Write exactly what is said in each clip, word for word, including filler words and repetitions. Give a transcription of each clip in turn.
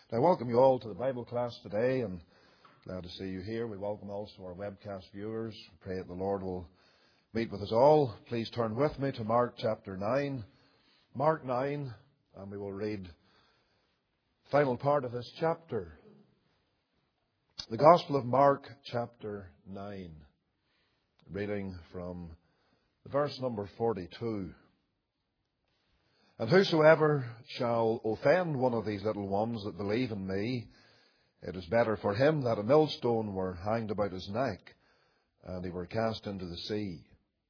I welcome you all to the Bible class today, and glad to see you here. We welcome also our webcast viewers. Pray that the Lord will meet with us all. Please turn with me to Mark chapter nine. Mark nine, and we will read the final part of this chapter. The Gospel of Mark chapter nine, reading from verse number forty-two. And whosoever shall offend one of these little ones that believe in me, it is better for him that a millstone were hanged about his neck, and he were cast into the sea.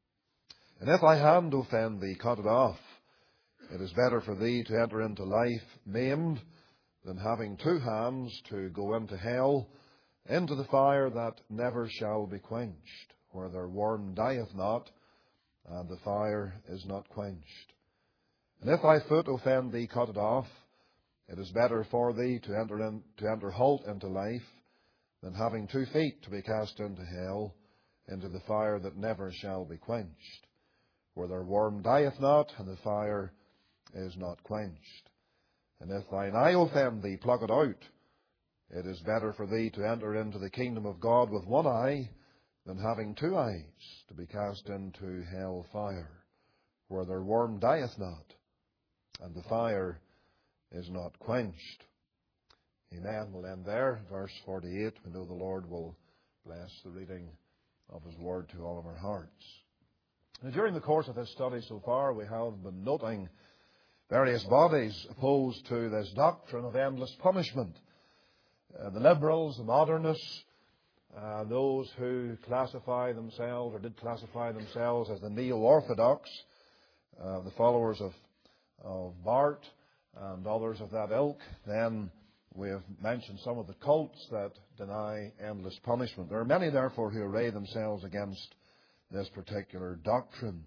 And if thy hand offend thee, cut it off. It is better for thee to enter into life maimed, than having two hands to go into hell, into the fire that never shall be quenched, where their worm dieth not, and the fire is not quenched. And if thy foot offend thee, cut it off. It is better for thee to enter in, to enter halt into life, than having two feet to be cast into hell, into the fire that never shall be quenched, where their worm dieth not, and the fire is not quenched. And if thine eye offend thee, pluck it out. It is better for thee to enter into the kingdom of God with one eye, than having two eyes to be cast into hell fire, where their worm dieth not, and the fire is not quenched. Amen. We'll end there. Verse forty-eight. We know the Lord will bless the reading of His Word to all of our hearts. Now, during the course of this study so far, we have been noting various bodies opposed to this doctrine of endless punishment. Uh, the liberals, the modernists, uh, those who classify themselves or did classify themselves as the neo-orthodox, uh, the followers of of Barth and others of that ilk. Then we have mentioned some of the cults that deny endless punishment. There are many, therefore, who array themselves against this particular doctrine.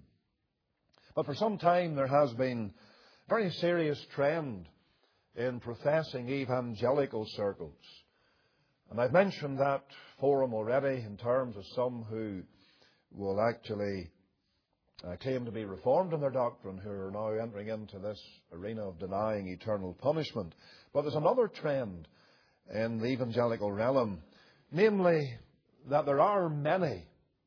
But for some time there has been a very serious trend in professing evangelical circles. And I've mentioned that forum already in terms of some who will actually Uh, claim to be reformed in their doctrine, who are now entering into this arena of denying eternal punishment. But there's another trend in the evangelical realm, namely that there are many,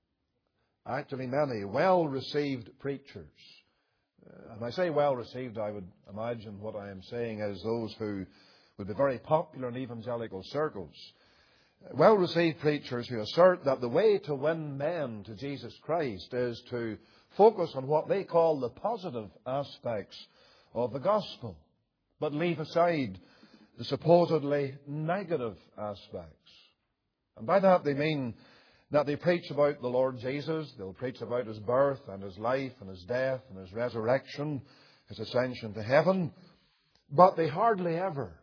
actually many, well-received preachers. Uh, and I say well-received, I would imagine what I am saying is those who would be very popular in evangelical circles. Well-received preachers who assert that the way to win men to Jesus Christ is to focus on what they call the positive aspects of the gospel, but leave aside the supposedly negative aspects. And by that they mean that they preach about the Lord Jesus, they'll preach about His birth and His life and His death and His resurrection, His ascension to heaven, but they hardly ever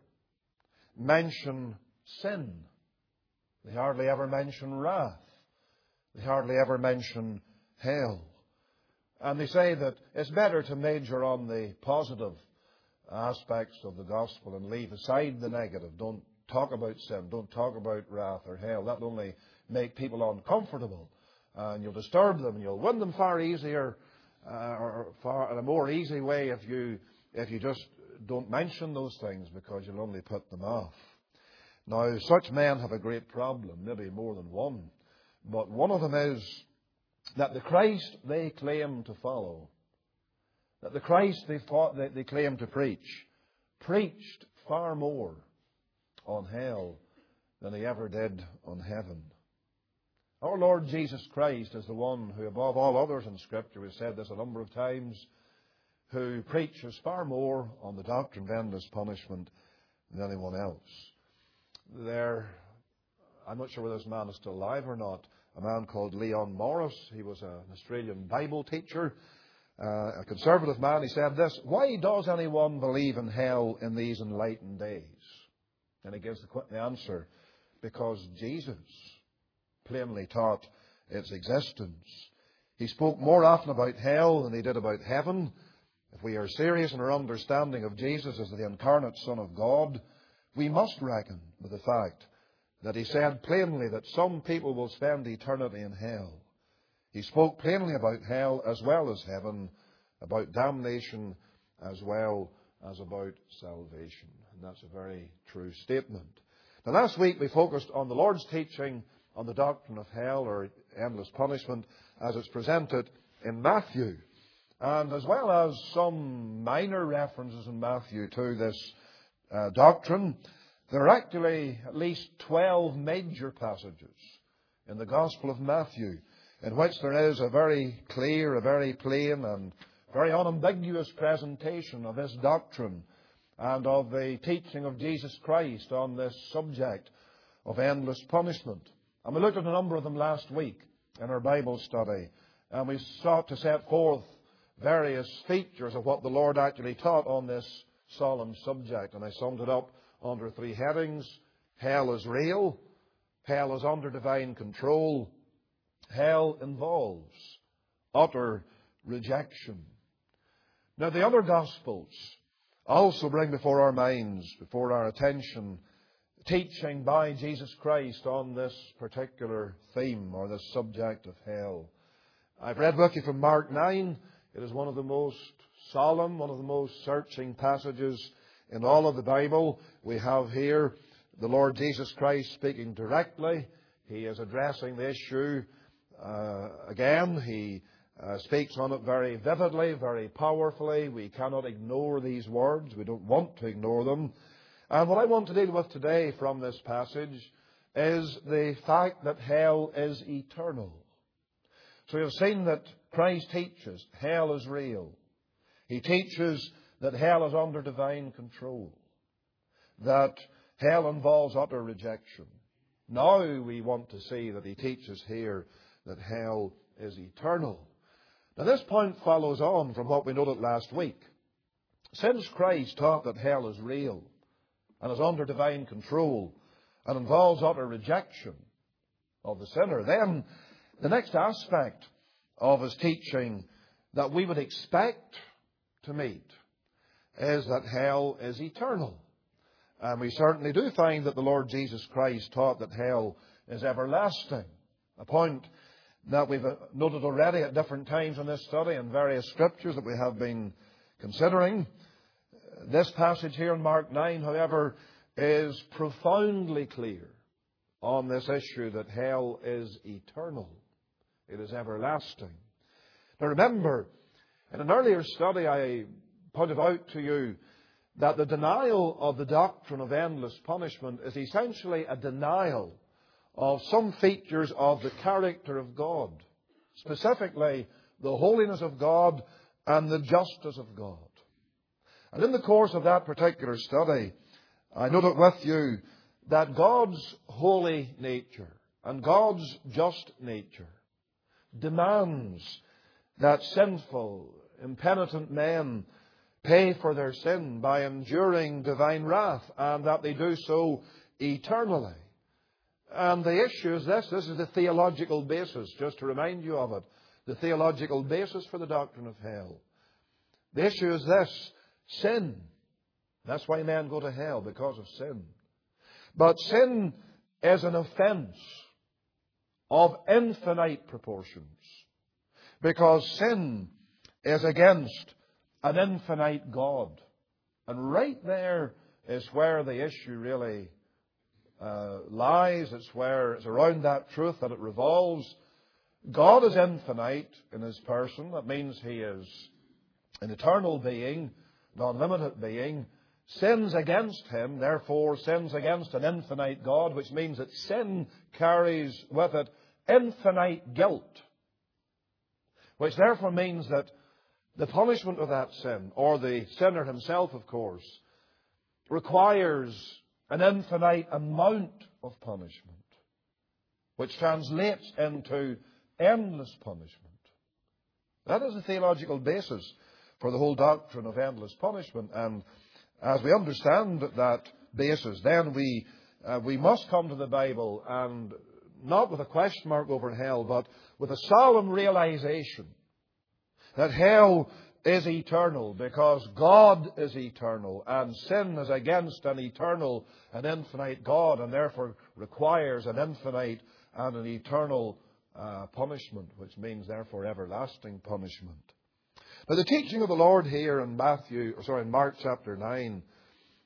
mention sin. They hardly ever mention wrath. They hardly ever mention hell. And they say that it's better to major on the positive aspects of the gospel and leave aside the negative. Don't talk about sin. Don't talk about wrath or hell. That will only make people uncomfortable. And you'll disturb them. And you'll win them far easier, uh, or far in a more easy way if you if you just don't mention those things, because you'll only put them off. Now, such men have a great problem, maybe more than one. But one of them is that the Christ they claim to follow, that the Christ they, fought, they, they claim to preach, preached far more on hell than He ever did on heaven. Our Lord Jesus Christ is the one who, above all others in Scripture, we've said this a number of times, who preaches far more on the doctrine of endless punishment than anyone else. There, I'm not sure whether this man is still alive or not, a man called Leon Morris. He was an Australian Bible teacher, uh, a conservative man. He said this: why does anyone believe in hell in these enlightened days? And he gives the, the answer: because Jesus plainly taught its existence. He spoke more often about hell than He did about heaven. If we are serious in our understanding of Jesus as the incarnate Son of God, we must reckon with the fact that He said plainly that some people will spend eternity in hell. He spoke plainly about hell as well as heaven, about damnation as well as about salvation. And that's a very true statement. Now, last week we focused on the Lord's teaching on the doctrine of hell or endless punishment as it's presented in Matthew. And as well as some minor references in Matthew to this uh, doctrine, there are actually at least twelve major passages in the Gospel of Matthew in which there is a very clear, a very plain and very unambiguous presentation of this doctrine and of the teaching of Jesus Christ on this subject of endless punishment. And we looked at a number of them last week in our Bible study, and we sought to set forth various features of what the Lord actually taught on this solemn subject. And I summed it up under three headings: hell is real, hell is under divine control, hell involves utter rejection. Now, the other Gospels also bring before our minds, before our attention, teaching by Jesus Christ on this particular theme or this subject of hell. I've read with you from Mark nine. It is one of the most solemn, one of the most searching passages in all of the Bible. We have here the Lord Jesus Christ speaking directly. He is addressing the issue uh, again. He uh, speaks on it very vividly, very powerfully. We cannot ignore these words. We don't want to ignore them. And what I want to deal with today from this passage is the fact that hell is eternal. So we have seen that Christ teaches hell is real. He teaches that hell is under divine control, that hell involves utter rejection. Now we want to see that he teaches here that hell is eternal. Now this point follows on from what we noted last week. Since Christ taught that hell is real and is under divine control and involves utter rejection of the sinner, then the next aspect of his teaching that we would expect to meet is that hell is eternal. And we certainly do find that the Lord Jesus Christ taught that hell is everlasting, a point that we've noted already at different times in this study and various scriptures that we have been considering. This passage here in Mark nine, however, is profoundly clear on this issue that hell is eternal. It is everlasting. Now remember, in an earlier study I pointed out to you that the denial of the doctrine of endless punishment is essentially a denial of some features of the character of God, specifically the holiness of God and the justice of God. And in the course of that particular study, I noted with you that God's holy nature and God's just nature demands that sinful, impenitent men pay for their sin by enduring divine wrath, and that they do so eternally. And the issue is this. This is the theological basis, just to remind you of it. The theological basis for the doctrine of hell. The issue is this. Sin. That's why men go to hell, because of sin. But sin is an offence of infinite proportions, because sin is against an infinite God. And right there is where the issue really uh, lies. It's where it's around that truth that it revolves. God is infinite in His person. That means He is an eternal being, an unlimited being. Sins against Him, therefore sins against an infinite God, which means that sin carries with it infinite guilt. Which therefore means that the punishment of that sin, or the sinner himself, of course, requires an infinite amount of punishment, which translates into endless punishment. That is the theological basis for the whole doctrine of endless punishment. And as we understand that basis, then we uh, we must come to the Bible, and not with a question mark over hell, but with a solemn realization that hell is eternal, because God is eternal, and sin is against an eternal and infinite God, and therefore requires an infinite and an eternal uh, punishment, which means therefore everlasting punishment. Now, the teaching of the Lord here in Matthew, or sorry, in Mark chapter nine,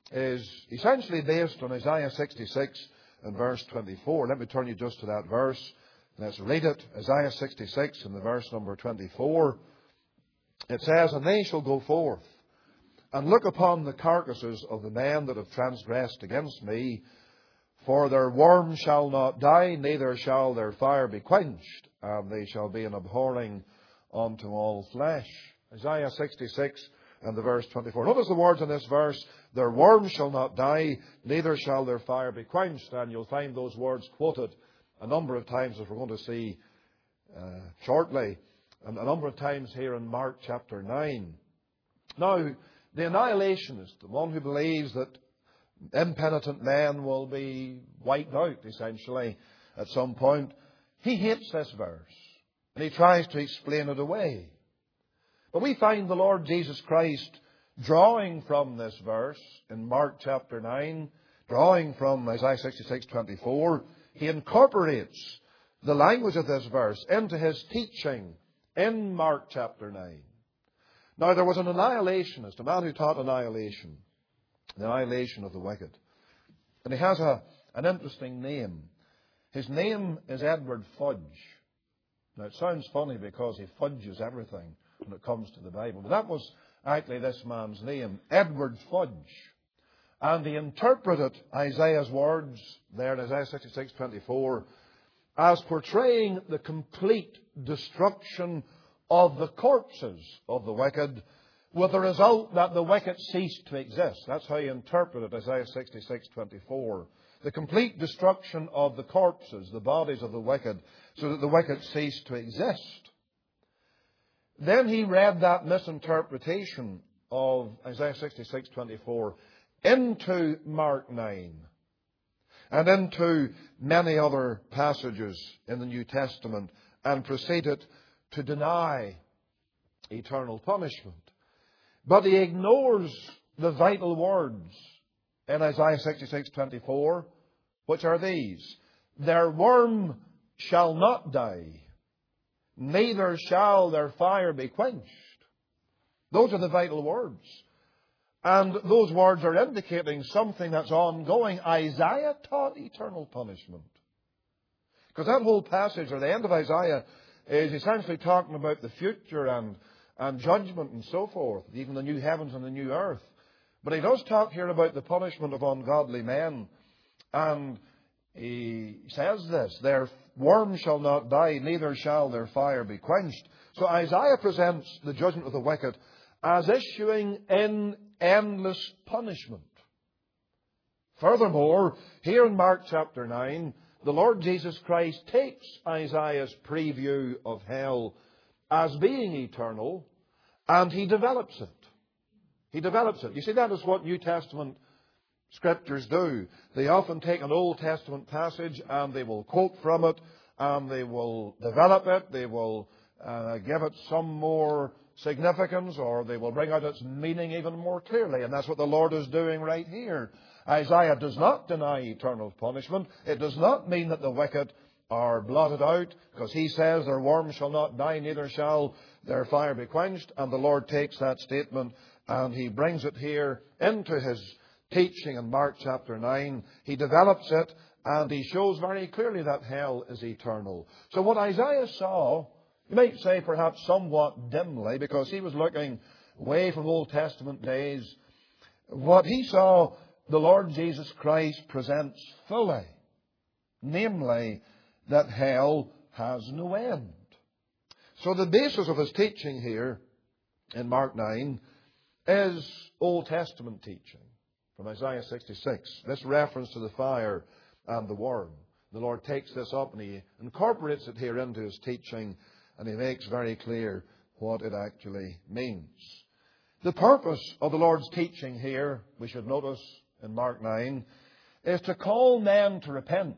is essentially based on Isaiah sixty-six and verse twenty-four. Let me turn you just to that verse. Let's read it. Isaiah sixty-six and the verse number twenty-four. It says, "And they shall go forth and look upon the carcasses of the men that have transgressed against me, for their worm shall not die, neither shall their fire be quenched, and they shall be an abhorring unto all flesh." Isaiah sixty-six and the verse twenty-four. Notice the words in this verse: "Their worm shall not die, neither shall their fire be quenched." And you'll find those words quoted a number of times, as we're going to see uh, shortly, and a number of times here in Mark chapter nine. Now, the annihilationist, the one who believes that impenitent men will be wiped out, essentially, at some point, he hates this verse, and he tries to explain it away. But we find the Lord Jesus Christ drawing from this verse in Mark chapter nine, drawing from Isaiah sixty-six twenty-four, he incorporates the language of this verse into his teaching in Mark chapter nine. Now, there was an annihilationist, a man who taught annihilation, the annihilation of the wicked. And he has a, an interesting name. His name is Edward Fudge. Now, it sounds funny because he fudges everything when it comes to the Bible. But that was actually this man's name, Edward Fudge. And he interpreted Isaiah's words there in Isaiah sixty-six twenty-four as portraying the complete destruction of the corpses of the wicked, with the result that the wicked ceased to exist. That's how he interpreted Isaiah sixty-six twenty-four. The complete destruction of the corpses, the bodies of the wicked, so that the wicked ceased to exist. Then he read that misinterpretation of Isaiah sixty-six twenty-four into Mark nine and into many other passages in the New Testament, and proceeded to deny eternal punishment. But he ignores the vital words in Isaiah sixty-six twenty-four, which are these: "Their worm shall not die, neither shall their fire be quenched." Those are the vital words. And those words are indicating something that's ongoing. Isaiah taught eternal punishment. Because that whole passage, or the end of Isaiah, is essentially talking about the future and, and judgment and so forth, even the new heavens and the new earth. But he does talk here about the punishment of ungodly men. And he says this: "Their worm shall not die, neither shall their fire be quenched." So Isaiah presents the judgment of the wicked as issuing in endless punishment. Furthermore, here in Mark chapter nine, the Lord Jesus Christ takes Isaiah's preview of hell as being eternal, and he develops it. He develops it. You see, that is what New Testament Scriptures do. They often take an Old Testament passage and they will quote from it, and they will develop it, they will uh, give it some more significance, or they will bring out its meaning even more clearly. And that's what the Lord is doing right here. Isaiah does not deny eternal punishment. It does not mean that the wicked are blotted out, because he says their worm shall not die, neither shall their fire be quenched. And the Lord takes that statement and he brings it here into his teaching in Mark chapter nine. He develops it and he shows very clearly that hell is eternal. So what Isaiah saw, you might say perhaps somewhat dimly, because he was looking way from Old Testament days, what he saw the Lord Jesus Christ presents fully, namely that hell has no end. So the basis of his teaching here in Mark nine is Old Testament teaching from Isaiah sixty-six. This reference to the fire and the worm. The Lord takes this up and he incorporates it here into his teaching, and he makes very clear what it actually means. The purpose of the Lord's teaching here, we should notice in Mark nine, is to call men to repent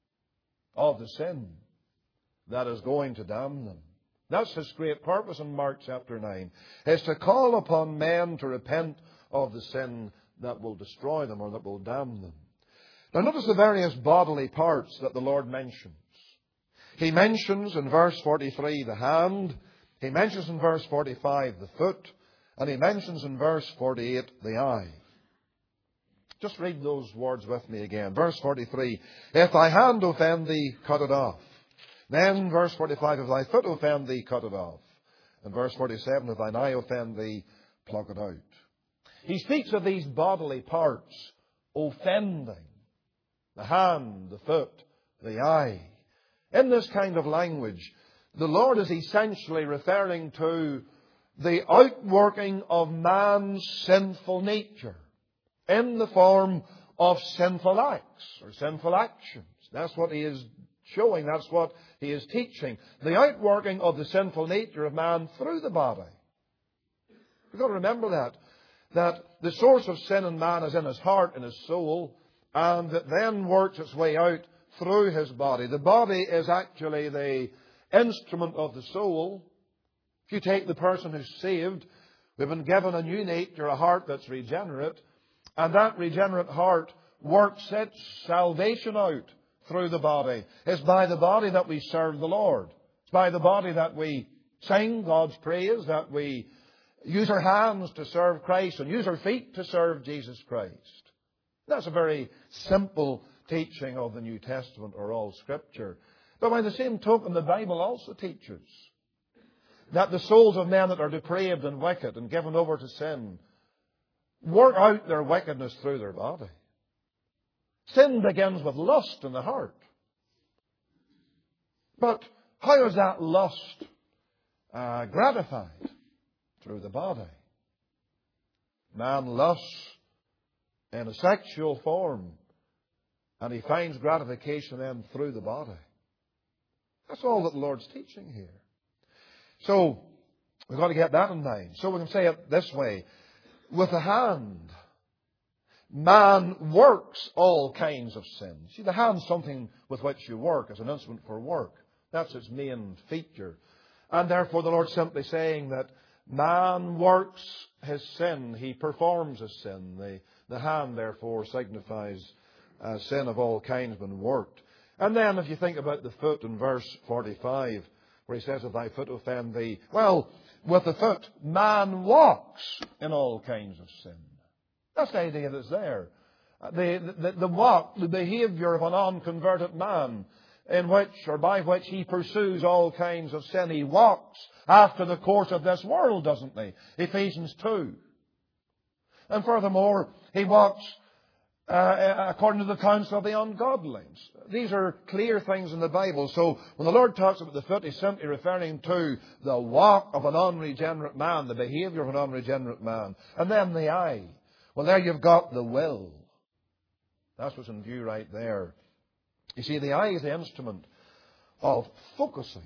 of the sin that is going to damn them. That's his great purpose in Mark chapter nine, is to call upon men to repent of the sin that will destroy them or that will damn them. Now notice the various bodily parts that the Lord mentions. He mentions in verse forty-three the hand, he mentions in verse forty-five the foot, and he mentions in verse forty-eight the eye. Just read those words with me again. Verse forty-three. If thy hand offend thee, cut it off. Then verse forty-five. If thy foot offend thee, cut it off. And verse forty-seven. If thine eye offend thee, pluck it out. He speaks of these bodily parts offending. The hand, the foot, the eye. In this kind of language, the Lord is essentially referring to the outworking of man's sinful nature in the form of sinful acts or sinful actions. That's what he is showing. That's what he is teaching. The outworking of the sinful nature of man through the body. We've got to remember that. That the source of sin in man is in his heart and his soul, and that then works its way out through his body. The body is actually the instrument of the soul. If you take the person who's saved, we've been given a new nature, a heart that's regenerate, and that regenerate heart works its salvation out through the body. It's by the body that we serve the Lord. It's by the body that we sing God's praise, that we use our hands to serve Christ and use our feet to serve Jesus Christ. That's a very simple teaching of the New Testament or all Scripture. But by the same token, the Bible also teaches that the souls of men that are depraved and wicked and given over to sin work out their wickedness through their body. Sin begins with lust in the heart. But how is that lust uh, gratified? Through the body. Man lusts in a sexual form, and he finds gratification then through the body. That's all that the Lord's teaching here. So, we've got to get that in mind. So we can say it this way. With the hand, man works all kinds of sin. See, the hand's something with which you work as an instrument for work. That's its main feature. And therefore the Lord's simply saying that man works his sin. He performs his sin. The, the hand, therefore, signifies uh, sin of all kinds been worked. And then if you think about the foot in verse forty-five, where he says, if thy foot offend thee. Well, with the foot, man walks in all kinds of sin. That's the idea that's there. The, the, the walk, the behaviour of an unconverted man, in which or by which he pursues all kinds of sin. He walks after the course of this world, doesn't he? Ephesians two. And furthermore, he walks uh, according to the counsel of the ungodly. These are clear things in the Bible. So when the Lord talks about the foot, he's simply referring to the walk of an unregenerate man, the behaviour of an unregenerate man. And then the eye. Well, there you've got the will. That's what's in view right there. You see, the eye is the instrument of focusing.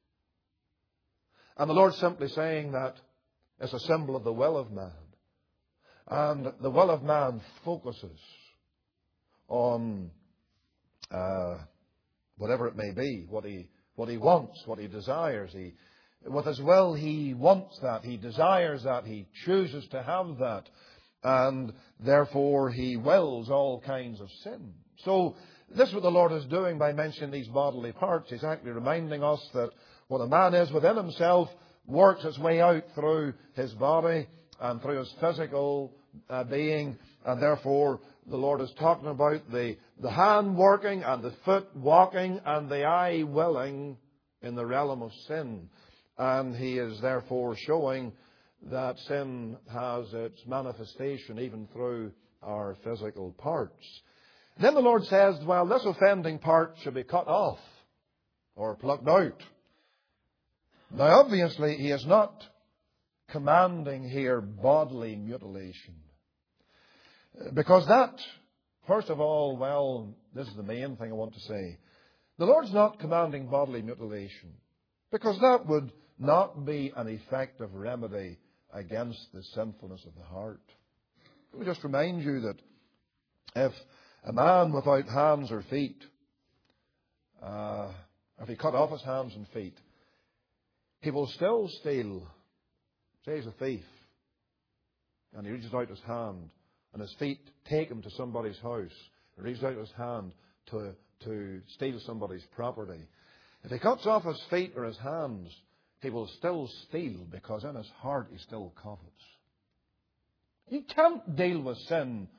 And the Lord's simply saying that it's a symbol of the will of man. And the will of man focuses on uh, whatever it may be, what he, what he wants, what he desires. He, with his will, he wants that, he desires that, he chooses to have that. And therefore, he wills all kinds of sin. So, this is what the Lord is doing by mentioning these bodily parts. He's actually reminding us that what a man is within himself works its way out through his body and through his physical uh, being. And therefore, the Lord is talking about the, the hand working and the foot walking and the eye willing in the realm of sin. And he is therefore showing that sin has its manifestation even through our physical parts. Then the Lord says, well, this offending part should be cut off or plucked out. Now, obviously, he is not commanding here bodily mutilation. Because that, first of all, well, this is the main thing I want to say. The Lord's not commanding bodily mutilation because that would not be an effective remedy against the sinfulness of the heart. Let me just remind you that if a man without hands or feet, uh, if he cut off his hands and feet, he will still steal. Say he's a thief, and he reaches out his hand, and his feet take him to somebody's house, and reaches out his hand to, to steal somebody's property. If he cuts off his feet or his hands, he will still steal, because in his heart he still covets. You can't deal with sin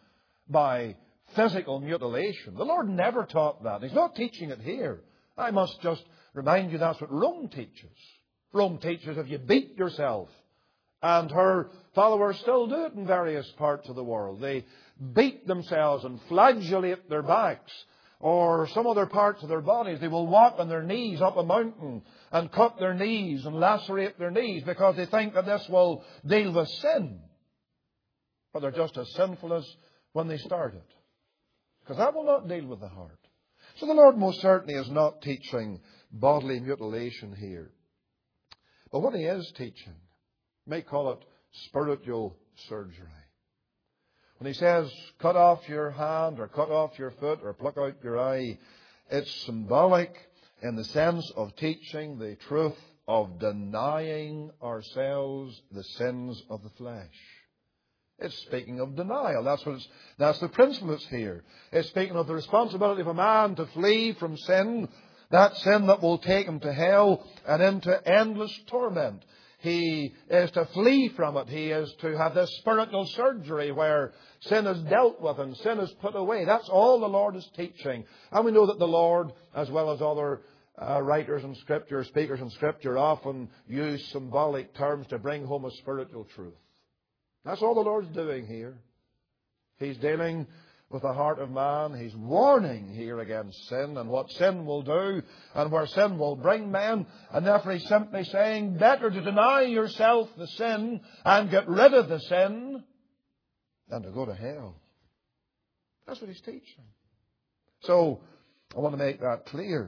by physical mutilation. The Lord never taught that. He's not teaching it here. I must just remind you that's what Rome teaches. Rome teaches if you beat yourself, and her followers still do it in various parts of the world. They beat themselves and flagellate their backs or some other parts of their bodies. They will walk on their knees up a mountain and cut their knees and lacerate their knees because they think that this will deal with sin. But they're just as sinful as when they started, because that will not deal with the heart. So the Lord most certainly is not teaching bodily mutilation here. But what He is teaching, may call it spiritual surgery. When He says, cut off your hand or cut off your foot or pluck out your eye, it's symbolic in the sense of teaching the truth of denying ourselves the sins of the flesh. It's speaking of denial. That's what it's, that's the principle that's here. It's speaking of the responsibility of a man to flee from sin, that sin that will take him to hell and into endless torment. He is to flee from it. He is to have this spiritual surgery where sin is dealt with and sin is put away. That's all the Lord is teaching. And we know that the Lord, as well as other uh, writers in Scripture, speakers in Scripture, often use symbolic terms to bring home a spiritual truth. That's all the Lord's doing here. He's dealing with the heart of man. He's warning here against sin and what sin will do and where sin will bring men. And therefore He's simply saying, better to deny yourself the sin and get rid of the sin than to go to hell. That's what He's teaching. So, I want to make that clear.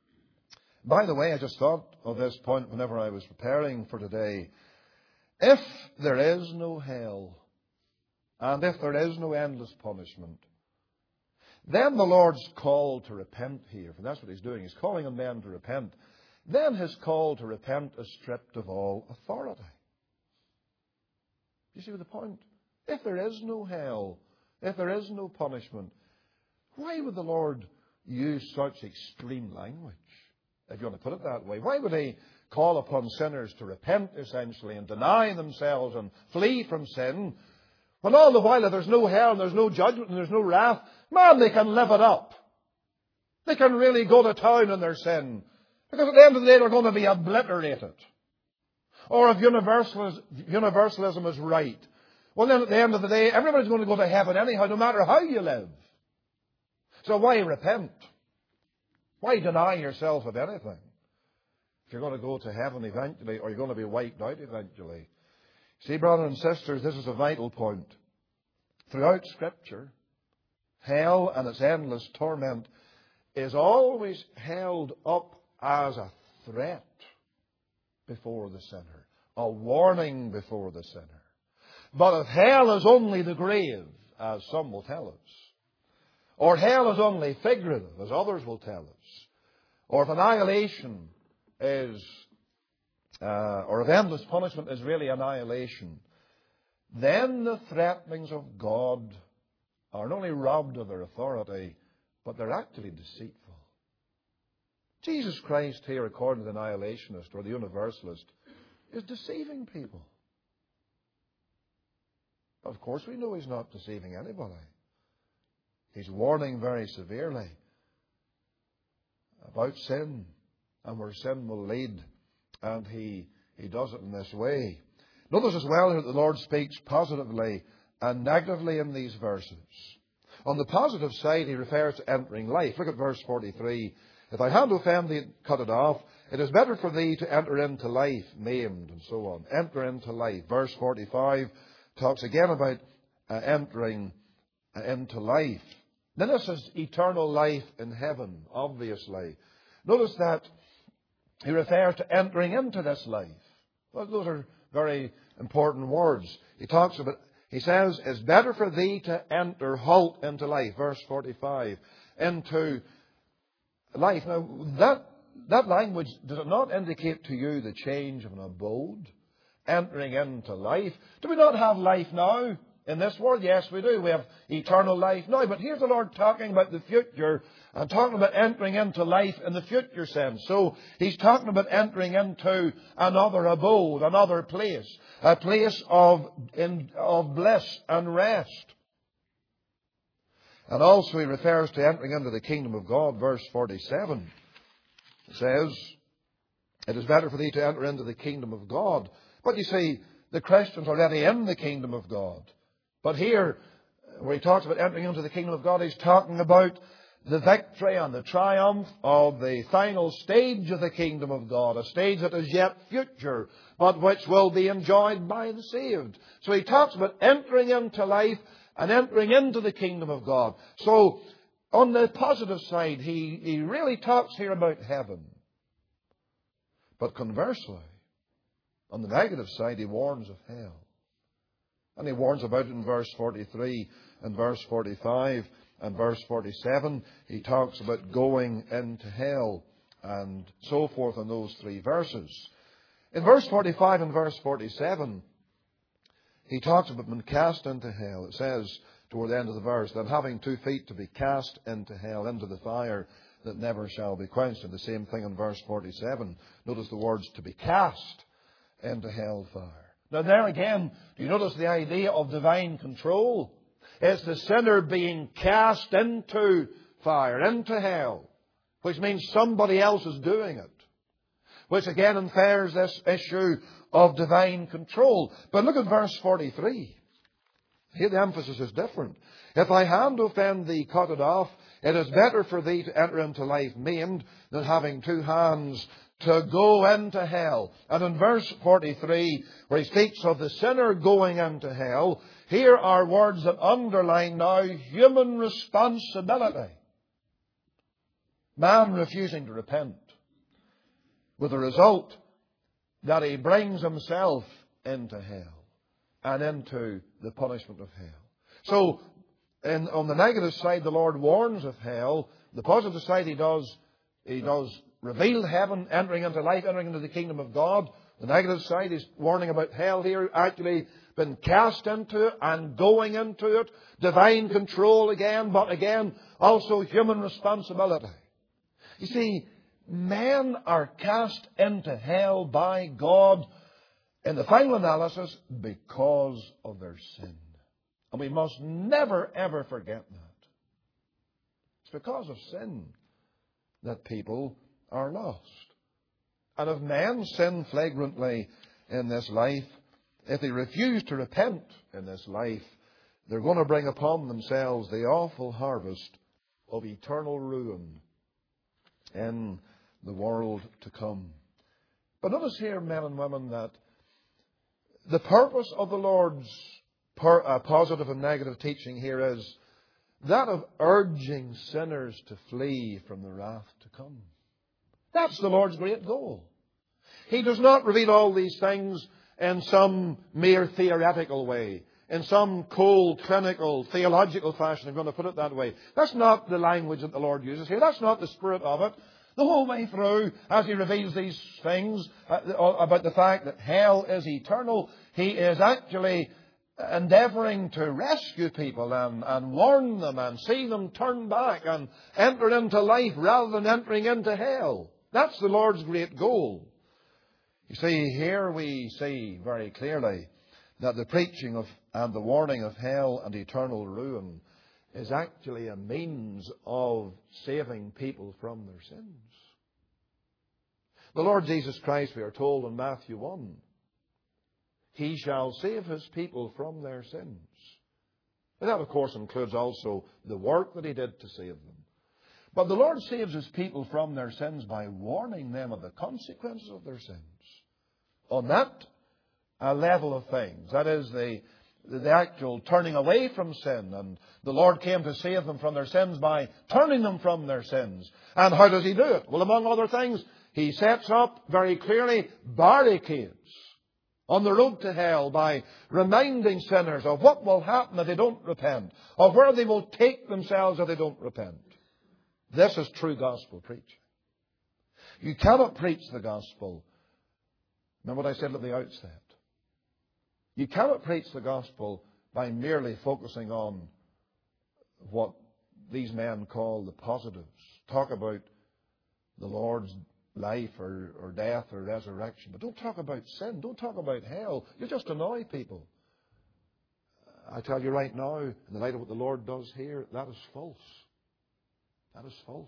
By the way, I just thought of this point whenever I was preparing for today. If there is no hell, and if there is no endless punishment, then the Lord's call to repent here, for that's what He's doing, He's calling on men to repent, then His call to repent is stripped of all authority. You see the point? If there is no hell, if there is no punishment, why would the Lord use such extreme language, if you want to put it that way? Why would He call upon sinners to repent, essentially, and deny themselves and flee from sin, when all the while if there's no hell and there's no judgment and there's no wrath, man, they can live it up. They can really go to town on their sin, because at the end of the day they're going to be obliterated. Or if universalism, universalism is right, well then at the end of the day everybody's going to go to heaven anyhow, no matter how you live. So why repent? Why deny yourself of anything? If you're going to go to heaven eventually, or you're going to be wiped out eventually. See, brothers and sisters, this is a vital point. Throughout Scripture, hell and its endless torment is always held up as a threat before the sinner, a warning before the sinner. But if hell is only the grave, as some will tell us, or hell is only figurative, as others will tell us, or if annihilation is, uh, or if endless punishment is really annihilation, then the threatenings of God are not only robbed of their authority, but they're actually deceitful. Jesus Christ here, according to the annihilationist or the universalist, is deceiving people. Of course, we know He's not deceiving anybody. He's warning very severely about sin and where sin will lead. And he, he does it in this way. Notice as well that the Lord speaks positively and negatively in these verses. On the positive side, He refers to entering life. Look at verse forty-three. If thy hand offend thee, cut it off. It is better for thee to enter into life maimed, and so on. Enter into life. Verse forty-five talks again about uh, entering uh, into life. Then this is eternal life in heaven, obviously. Notice that He refers to entering into this life. Well, those are very important words. He talks about, he says, it's better for thee to enter, halt into life. Verse forty-five. Into life. Now, that, that language, does it not indicate to you the change of an abode? Entering into life. Do we not have life now in this world? Yes, we do. We have eternal life now. But here's the Lord talking about the future and talking about entering into life in the future sense. So He's talking about entering into another abode, another place, a place of, in, of bliss and rest. And also he refers to entering into the kingdom of God, verse forty-seven. It says, it is better for thee to enter into the kingdom of God. But you see, the Christian's already in the kingdom of God. But here, where he talks about entering into the kingdom of God, he's talking about the victory and the triumph of the final stage of the kingdom of God, a stage that is yet future, but which will be enjoyed by the saved. So he talks about entering into life and entering into the kingdom of God. So, on the positive side, he, he really talks here about heaven. But conversely, on the negative side, he warns of hell. And he warns about it in verse forty-three and verse forty-five. And verse forty-seven, he talks about going into hell and so forth in those three verses. In verse forty-five and verse forty-seven, he talks about being cast into hell. It says toward the end of the verse that having two feet to be cast into hell, into the fire that never shall be quenched. And the same thing in verse forty-seven. Notice the words to be cast into hellfire. Now there again, do you notice the idea of divine control? It's the sinner being cast into fire, into hell, which means somebody else is doing it. Which again infers this issue of divine control. But look at verse forty-three. Here the emphasis is different. If thy hand offend thee, cut it off. It is better for thee to enter into life maimed than having two hands to go into hell. And in verse forty-three, where he speaks of the sinner going into hell, here are words that underline now human responsibility. Man refusing to repent, with the result that he brings himself into hell and into the punishment of hell. So, in, on the negative side, the Lord warns of hell. The positive side, he does, he does reveal heaven, entering into life, entering into the kingdom of God. The negative side, he's warning about hell here, actually been cast into it and going into it. Divine control again, but again, also human responsibility. You see, men are cast into hell by God in the final analysis because of their sin. And we must never, ever forget that. It's because of sin that people are lost. And if men sin flagrantly in this life, if they refuse to repent in this life, they're going to bring upon themselves the awful harvest of eternal ruin in the world to come. But notice here, men and women, that the purpose of the Lord's per, uh, positive and negative teaching here is that of urging sinners to flee from the wrath to come. That's the Lord's great goal. He does not reveal all these things in some mere theoretical way, in some cold, clinical, theological fashion, I'm going to put it that way. That's not the language that the Lord uses here. That's not the spirit of it. The whole way through, as he reveals these things uh, about the fact that hell is eternal, he is actually endeavouring to rescue people and, and warn them and see them turn back and enter into life rather than entering into hell. That's the Lord's great goal. You see, here we see very clearly that the preaching of and the warning of hell and eternal ruin is actually a means of saving people from their sins. The Lord Jesus Christ, we are told in Matthew one, He shall save His people from their sins. And that, of course, includes also the work that He did to save them. But the Lord saves His people from their sins by warning them of the consequences of their sins. On that uh, level of things, that is the, the actual turning away from sin. And the Lord came to save them from their sins by turning them from their sins. And how does He do it? Well, among other things, He sets up very clearly barricades on the road to hell by reminding sinners of what will happen if they don't repent, of where they will take themselves if they don't repent. This is true gospel preaching. You cannot preach the gospel. Remember what I said at the outset. You cannot preach the gospel by merely focusing on what these men call the positives. Talk about the Lord's life or, or death or resurrection. But don't talk about sin. Don't talk about hell. You'll just annoy people. I tell you right now, in the light of what the Lord does here, that is false. That is false.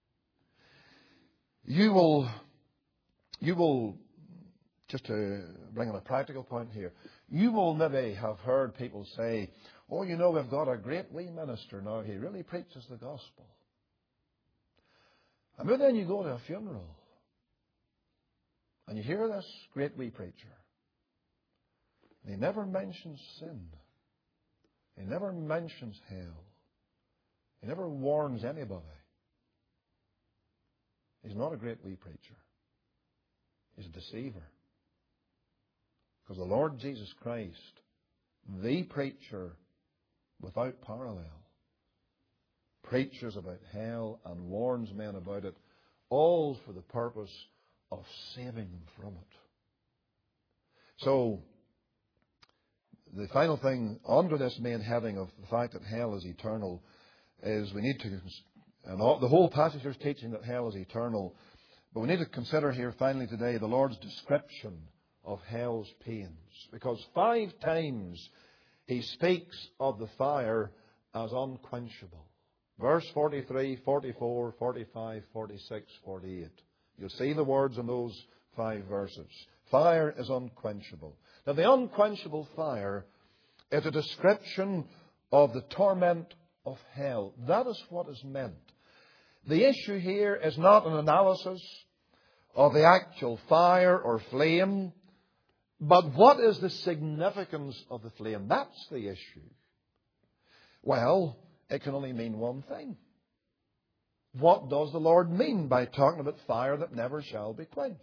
You will, you will, just to bring in a practical point here, you will maybe have heard people say, oh, you know, we've got a great wee minister now. He really preaches the gospel. And then you go to a funeral and you hear this great wee preacher. And he never mentions sin. He never mentions hell. He never warns anybody. He's not a great wee preacher. He's a deceiver. Because the Lord Jesus Christ, the preacher without parallel, preaches about hell and warns men about it, all for the purpose of saving them from it. So, the final thing under this main heading of the fact that hell is eternal is we need to, and all, the whole passage is teaching that hell is eternal, but we need to consider here finally today the Lord's description of hell's pains. Because five times He speaks of the fire as unquenchable. Verse forty-three, forty-four, forty-five, forty-six, forty-eight. You'll see the words in those five verses. Fire is unquenchable. Now, the unquenchable fire is a description of the torment of hell. That is what is meant. The issue here is not an analysis of the actual fire or flame, but what is the significance of the flame? That's the issue. Well, it can only mean one thing. What does the Lord mean by talking about fire that never shall be quenched?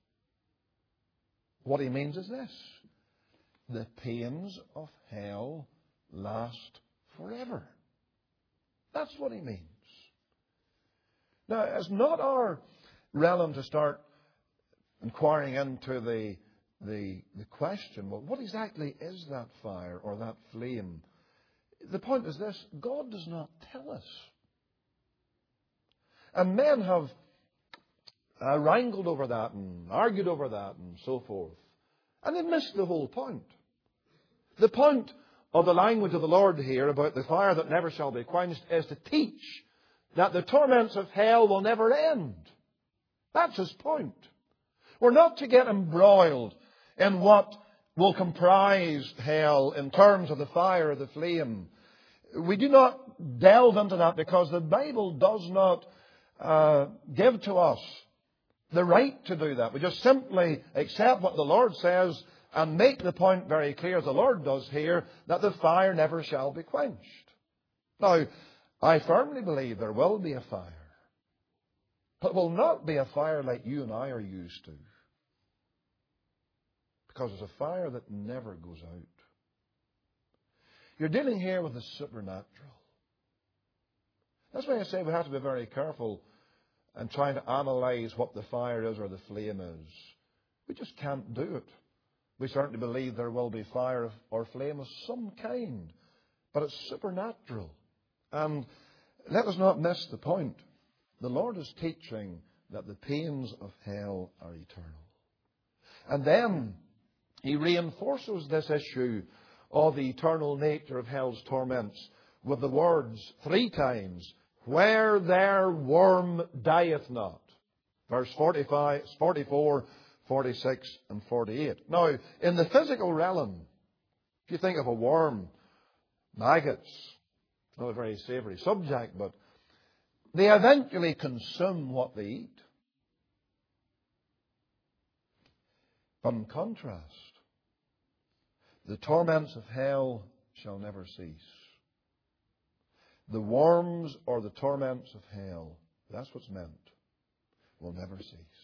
What He means is this: the pains of hell last forever. That's what He means. Now, it's not our realm to start inquiring into the, the, the question, well, what exactly is that fire or that flame? The point is this: God does not tell us. And men have uh, wrangled over that and argued over that and so forth. And they missed the whole point. The point of the language of the Lord here about the fire that never shall be quenched is to teach that the torments of hell will never end. That's His point. We're not to get embroiled in what will comprise hell in terms of the fire or the flame. We do not delve into that because the Bible does not uh, give to us the right to do that. We just simply accept what the Lord says and make the point very clear, as the Lord does here, that the fire never shall be quenched. Now, I firmly believe there will be a fire. But it will not be a fire like you and I are used to. Because it's a fire that never goes out. You're dealing here with the supernatural. That's why I say we have to be very careful in trying to analyse what the fire is or the flame is. We just can't do it. We certainly believe there will be fire or flame of some kind. But it's supernatural. And let us not miss the point. The Lord is teaching that the pains of hell are eternal. And then He reinforces this issue of the eternal nature of hell's torments with the words three times, where their worm dieth not. Verse forty-five, forty-four, forty-six and forty-eight. Now, in the physical realm, if you think of a worm, maggots, not a very savoury subject, but they eventually consume what they eat. But in contrast, the torments of hell shall never cease. The worms or the torments of hell, that's what's meant, will never cease.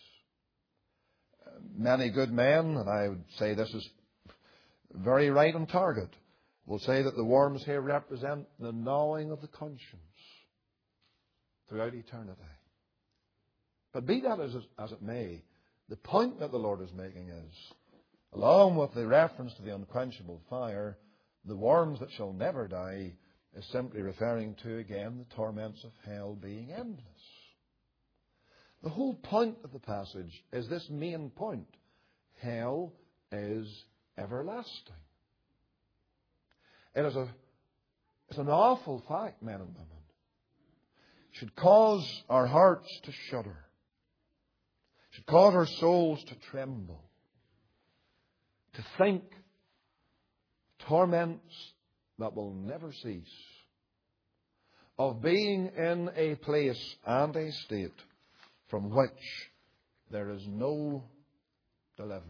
Many good men, and I would say this is very right on target, will say that the worms here represent the gnawing of the conscience throughout eternity. But be that as, as it may, the point that the Lord is making is, along with the reference to the unquenchable fire, the worms that shall never die is simply referring to, again, the torments of hell being endless. The whole point of the passage is this main point. Hell is everlasting. It is a, it's an awful fact, men and women. It should cause our hearts to shudder. It should cause our souls to tremble. To think torments that will never cease. Of being in a place and a state from which there is no deliverance.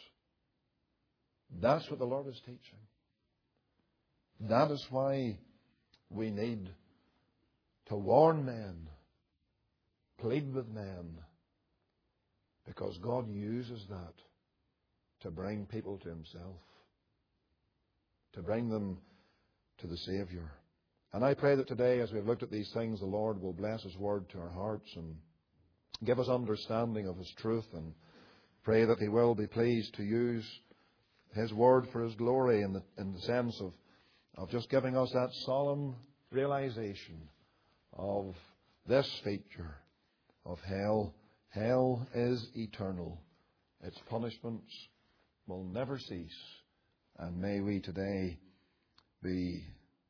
That's what the Lord is teaching. That is why we need to warn men, plead with men, because God uses that to bring people to Himself, to bring them to the Saviour. And I pray that today, as we've looked at these things, the Lord will bless His Word to our hearts and give us understanding of His truth, and pray that He will be pleased to use His Word for His glory in the, in the sense of, of just giving us that solemn realization of this feature of hell. Hell is eternal. Its punishments will never cease. And may we today be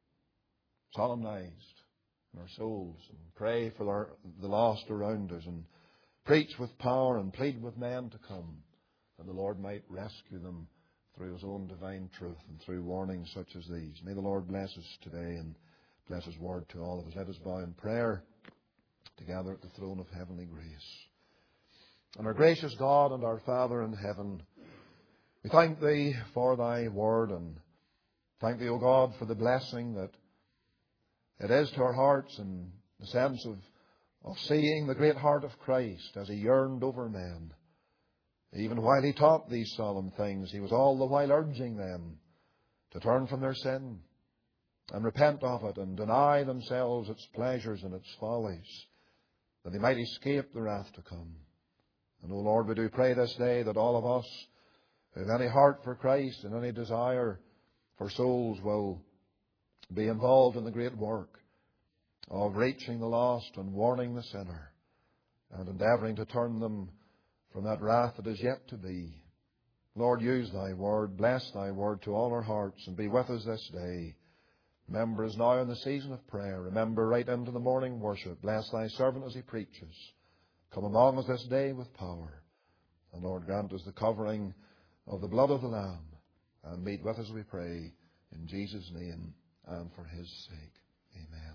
solemnized in our souls and pray for our, the lost around us, and preach with power and plead with men to come, that the Lord might rescue them through His own divine truth and through warnings such as these. May the Lord bless us today and bless His Word to all of us. Let us bow in prayer together at the throne of heavenly grace. And our gracious God and our Father in heaven, we thank Thee for Thy Word, and thank Thee, O God, for the blessing that it is to our hearts, in the sense of, of seeing the great heart of Christ as He yearned over men. Even while He taught these solemn things, He was all the while urging them to turn from their sin and repent of it and deny themselves its pleasures and its follies, that they might escape the wrath to come. And, O Lord, we do pray this day that all of us who have any heart for Christ and any desire for souls will be involved in the great work of reaching the lost and warning the sinner and endeavouring to turn them from that wrath that is yet to be. Lord, use Thy Word, bless Thy Word to all our hearts, and be with us this day. Remember us now in the season of prayer. Remember right into the morning worship. Bless Thy servant as he preaches. Come among us this day with power. And Lord, grant us the covering of the blood of the Lamb, and meet with us, we pray, in Jesus' name and for His sake. Amen.